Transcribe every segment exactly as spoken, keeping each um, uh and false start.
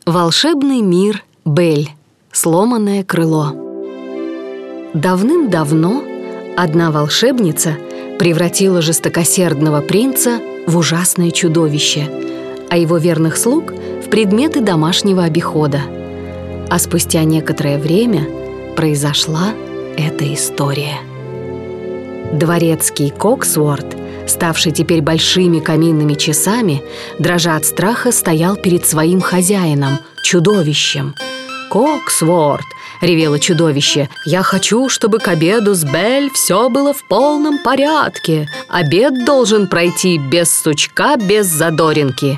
Волшебный мир Бель. Сломанное крыло. Давным-давно одна волшебница превратила жестокосердного принца в ужасное чудовище, а его верных слуг в предметы домашнего обихода. А спустя некоторое время произошла эта история. Дворецкий Коксворт, ставший теперь большими каминными часами, дрожа от страха, стоял перед своим хозяином, чудовищем. «Коксворт!» — ревело чудовище. «Я хочу, чтобы к обеду с Бель все было в полном порядке. Обед должен пройти без стучка, без задоринки».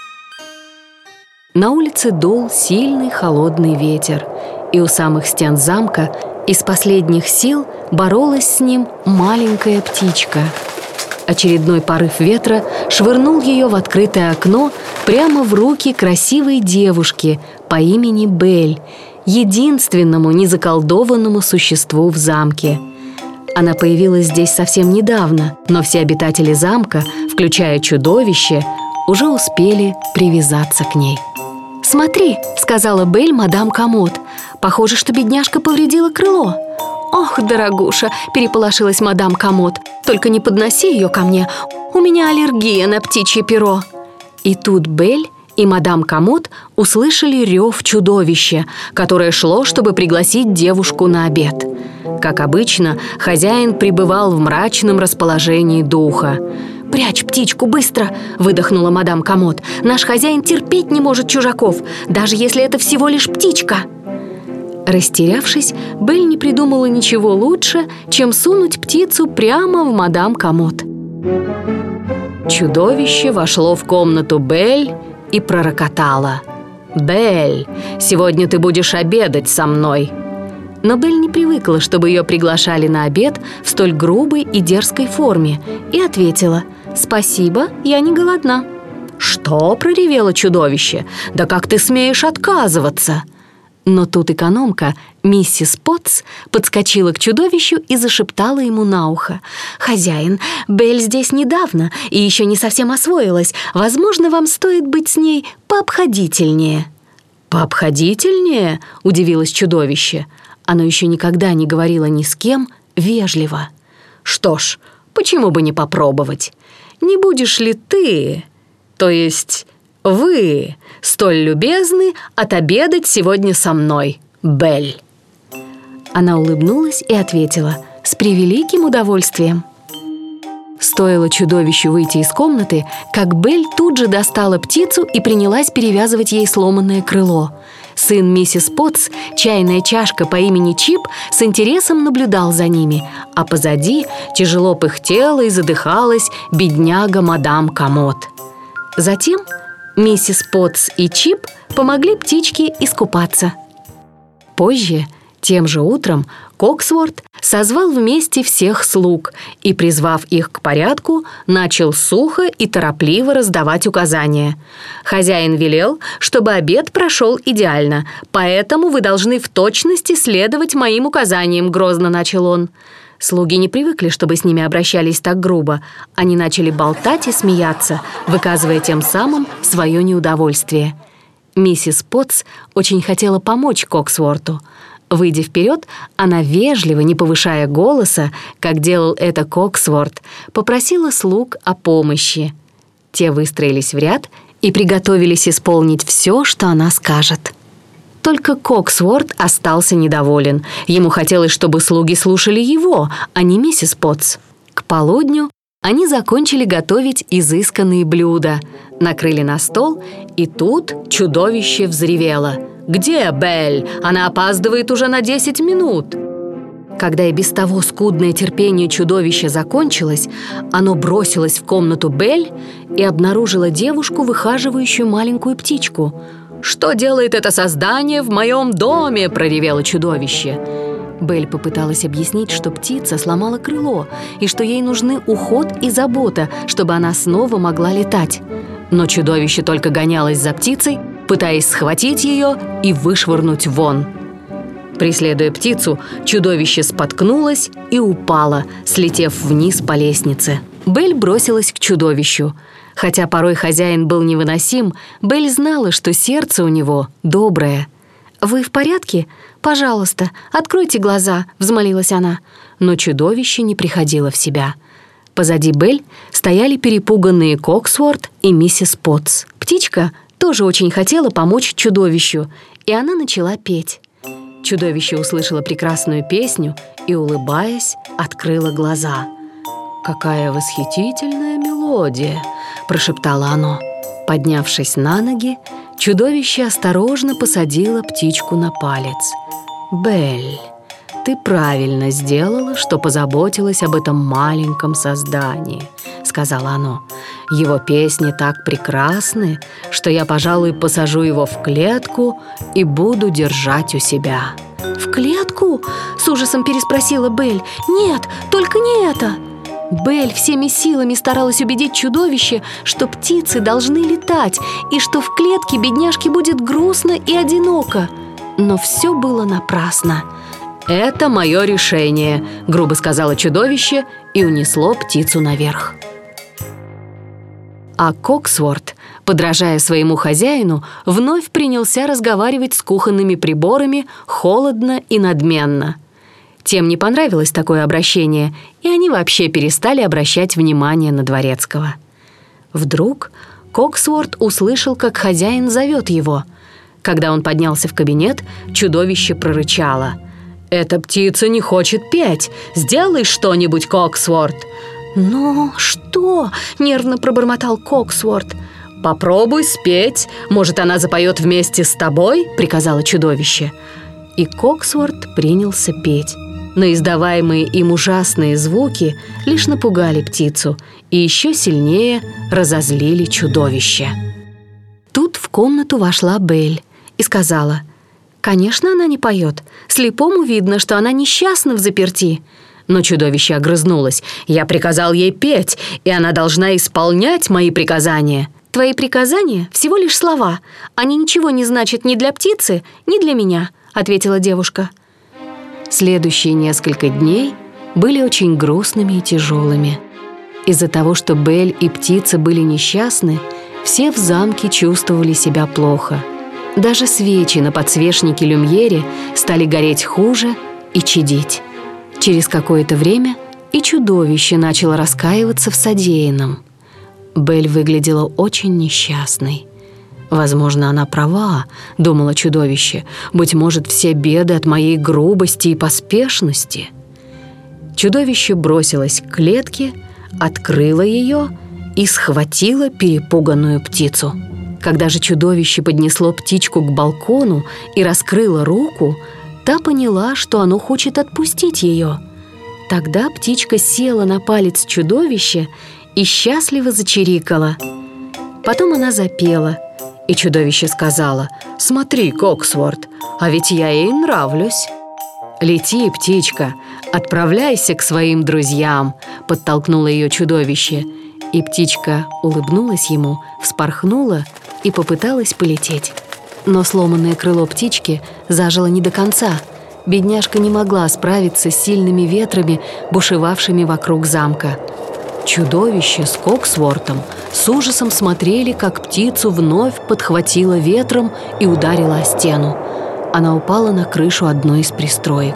На улице дул сильный холодный ветер, и у самых стен замка из последних сил боролась с ним маленькая птичка. Очередной порыв ветра швырнул ее в открытое окно прямо в руки красивой девушки по имени Бель, единственному незаколдованному существу в замке. Она появилась здесь совсем недавно, но все обитатели замка, включая чудовище, уже успели привязаться к ней. «Смотри», — сказала Бель мадам Комод, — «похоже, что бедняжка повредила крыло». «Ох, дорогуша!» – переполошилась мадам Комод. «Только не подноси ее ко мне, у меня аллергия на птичье перо». И тут Бель и мадам Комод услышали рев чудовища, которое шло, чтобы пригласить девушку на обед. Как обычно, хозяин пребывал в мрачном расположении духа. «Прячь птичку, быстро!» – выдохнула мадам Комод. «Наш хозяин терпеть не может чужаков, даже если это всего лишь птичка». Растерявшись, Бель не придумала ничего лучше, чем сунуть птицу прямо в мадам Комод. Чудовище вошло в комнату Бель и пророкотало: «Бель, сегодня ты будешь обедать со мной». Но Бель не привыкла, чтобы ее приглашали на обед в столь грубой и дерзкой форме, и ответила: «Спасибо, я не голодна». «Что?» – проревело чудовище. «Да как ты смеешь отказываться?» Но тут экономка, миссис Потс, подскочила к чудовищу и зашептала ему на ухо: «Хозяин, Бель здесь недавно и еще не совсем освоилась. Возможно, вам стоит быть с ней пообходительнее». «Пообходительнее?» – удивилось чудовище. Оно еще никогда не говорило ни с кем вежливо. «Что ж, почему бы не попробовать? Не будешь ли ты, то есть вы, столь любезны отобедать сегодня со мной, Бель?» Она улыбнулась и ответила: «С превеликим удовольствием». Стоило чудовищу выйти из комнаты, как Бель тут же достала птицу и принялась перевязывать ей сломанное крыло. Сын миссис Потс, чайная чашка по имени Чип, с интересом наблюдал за ними, а позади тяжело пыхтела и задыхалась бедняга мадам Комод. Затем миссис Потс и Чип помогли птичке искупаться. Позже, тем же утром, Коксворт созвал вместе всех слуг и, призвав их к порядку, начал сухо и торопливо раздавать указания. «Хозяин велел, чтобы обед прошел идеально, поэтому вы должны в точности следовать моим указаниям», — грозно начал он. Слуги не привыкли, чтобы с ними обращались так грубо. Они начали болтать и смеяться, выказывая тем самым свое неудовольствие. Миссис Потс очень хотела помочь Коксворту. Выйдя вперед, она вежливо, не повышая голоса, как делал это Коксворт, попросила слуг о помощи. Те выстроились в ряд и приготовились исполнить все, что она скажет. Только Коксворт остался недоволен. Ему хотелось, чтобы слуги слушали его, а не миссис Потс. К полудню они закончили готовить изысканные блюда, накрыли на стол, и тут чудовище взревело: «Где Бель? Она опаздывает уже на десять минут!» Когда и без того скудное терпение чудовища закончилось, оно бросилось в комнату Бель и обнаружило девушку, выхаживающую маленькую птичку. «Что делает это создание в моем доме?» – проревело чудовище. Бель попыталась объяснить, что птица сломала крыло и что ей нужны уход и забота, чтобы она снова могла летать. Но чудовище только гонялось за птицей, пытаясь схватить ее и вышвырнуть вон. Преследуя птицу, чудовище споткнулось и упало, слетев вниз по лестнице. Белль бросилась к чудовищу. Хотя порой хозяин был невыносим, Белль знала, что сердце у него доброе. «Вы в порядке? Пожалуйста, откройте глаза», — взмолилась она. Но чудовище не приходило в себя. Позади Белль стояли перепуганные Коксворт и миссис Потс. Птичка тоже очень хотела помочь чудовищу, и она начала петь. Чудовище услышало прекрасную песню и, улыбаясь, открыло глаза. «Какая восхитительная мелодия!» — прошептало оно. Поднявшись на ноги, чудовище осторожно посадило птичку на палец. «Белль, ты правильно сделала, что позаботилась об этом маленьком создании», — сказала оно. «Его песни так прекрасны, что я, пожалуй, посажу его в клетку и буду держать у себя». «В клетку?» — с ужасом переспросила Белль. «Нет, только не это!» Белль всеми силами старалась убедить чудовище, что птицы должны летать и что в клетке бедняжке будет грустно и одиноко. Но все было напрасно. «Это мое решение», — грубо сказала чудовище и унесло птицу наверх. А Коксворт, подражая своему хозяину, вновь принялся разговаривать с кухонными приборами холодно и надменно. Тем не понравилось такое обращение, и они вообще перестали обращать внимание на дворецкого. Вдруг Коксворт услышал, как хозяин зовет его. Когда он поднялся в кабинет, чудовище прорычало: «Эта птица не хочет петь! Сделай что-нибудь, Коксворт!» «Но что?» — нервно пробормотал Коксворт. «Попробуй спеть, может, она запоет вместе с тобой», — приказало чудовище. И Коксворт принялся петь. Но издаваемые им ужасные звуки лишь напугали птицу и еще сильнее разозлили чудовище. Тут в комнату вошла Белль и сказала: «Конечно, она не поет. Слепому видно, что она несчастна взаперти». Но чудовище огрызнулось: «Я приказал ей петь, и она должна исполнять мои приказания». «Твои приказания всего лишь слова. Они ничего не значат ни для птицы, ни для меня», — ответила девушка. Следующие несколько дней были очень грустными и тяжелыми. Из-за того, что Белль и птица были несчастны, все в замке чувствовали себя плохо. Даже свечи на подсвечнике люмьере стали гореть хуже и чадить. Через какое-то время и чудовище начало раскаиваться в содеянном. Белль выглядела очень несчастной. «Возможно, она права», — думало чудовище. «Быть может, все беды от моей грубости и поспешности». Чудовище бросилось к клетке, открыло ее и схватило перепуганную птицу. Когда же чудовище поднесло птичку к балкону и раскрыло руку, та поняла, что оно хочет отпустить ее. Тогда птичка села на палец чудовища и счастливо зачирикала. Потом она запела, и чудовище сказала: «Смотри, Коксворт, а ведь я ей нравлюсь». «Лети, птичка, отправляйся к своим друзьям», — подтолкнуло ее чудовище. И птичка улыбнулась ему, вспорхнула и попыталась полететь. Но сломанное крыло птички зажило не до конца. Бедняжка не могла справиться с сильными ветрами, бушевавшими вокруг замка. Чудовище с Коксвортом с ужасом смотрели, как птицу вновь подхватило ветром и ударило о стену. Она упала на крышу одной из пристроек.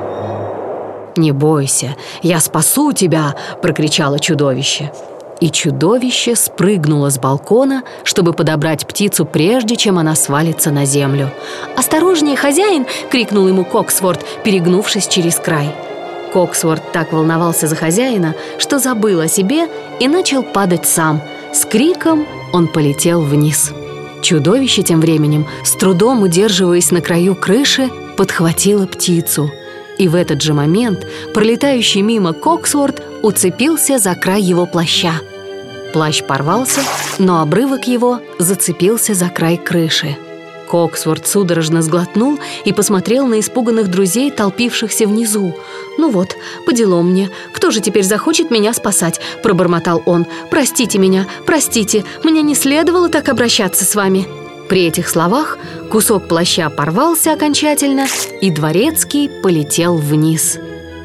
«Не бойся, я спасу тебя!» — прокричало чудовище. И чудовище спрыгнуло с балкона, чтобы подобрать птицу, прежде чем она свалится на землю. «Осторожнее, хозяин!» — крикнул ему Коксворт, перегнувшись через край. Коксворт так волновался за хозяина, что забыл о себе и начал падать сам. С криком он полетел вниз. Чудовище тем временем, с трудом удерживаясь на краю крыши, подхватило птицу. И в этот же момент пролетающий мимо Коксворт уцепился за край его плаща. Плащ порвался, но обрывок его зацепился за край крыши. Коксворт судорожно сглотнул и посмотрел на испуганных друзей, толпившихся внизу. «Ну вот, по делам мне. Кто же теперь захочет меня спасать?» – пробормотал он. «Простите меня, простите, мне не следовало так обращаться с вами». При этих словах кусок плаща порвался окончательно, и дворецкий полетел вниз.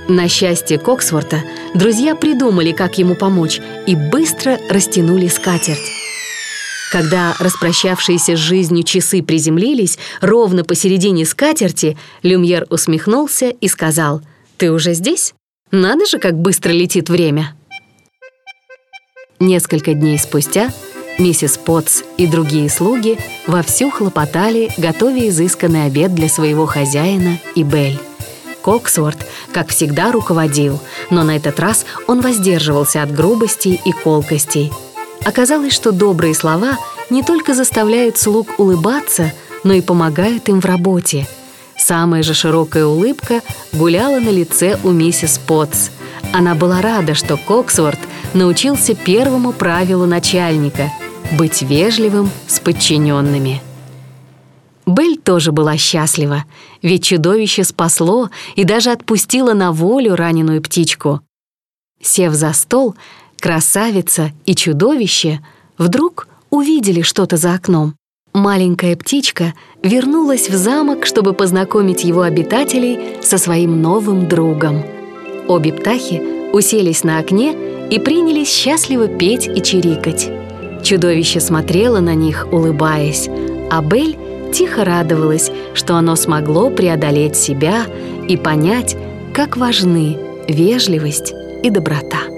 На счастье Коксворта друзья придумали, как ему помочь, и быстро растянули скатерть. Когда распрощавшиеся с жизнью часы приземлились ровно посередине скатерти, Люмьер усмехнулся и сказал: «Ты уже здесь? Надо же, как быстро летит время!» Несколько дней спустя миссис Потс и другие слуги вовсю хлопотали, готовя изысканный обед для своего хозяина и Белль. Коксворт, как всегда, руководил, но на этот раз он воздерживался от грубостей и колкостей. Оказалось, что добрые слова не только заставляют слуг улыбаться, но и помогают им в работе. Самая же широкая улыбка гуляла на лице у миссис Потс. Она была рада, что Коксворт научился первому правилу начальника — быть вежливым с подчиненными. Белль тоже была счастлива, ведь чудовище спасло и даже отпустило на волю раненую птичку. Сев за стол, красавица и чудовище вдруг увидели что-то за окном. Маленькая птичка вернулась в замок, чтобы познакомить его обитателей со своим новым другом. Обе птахи уселись на окне и принялись счастливо петь и чирикать. Чудовище смотрело на них, улыбаясь, а Белль тихо радовалась, что оно смогло преодолеть себя и понять, как важны вежливость и доброта.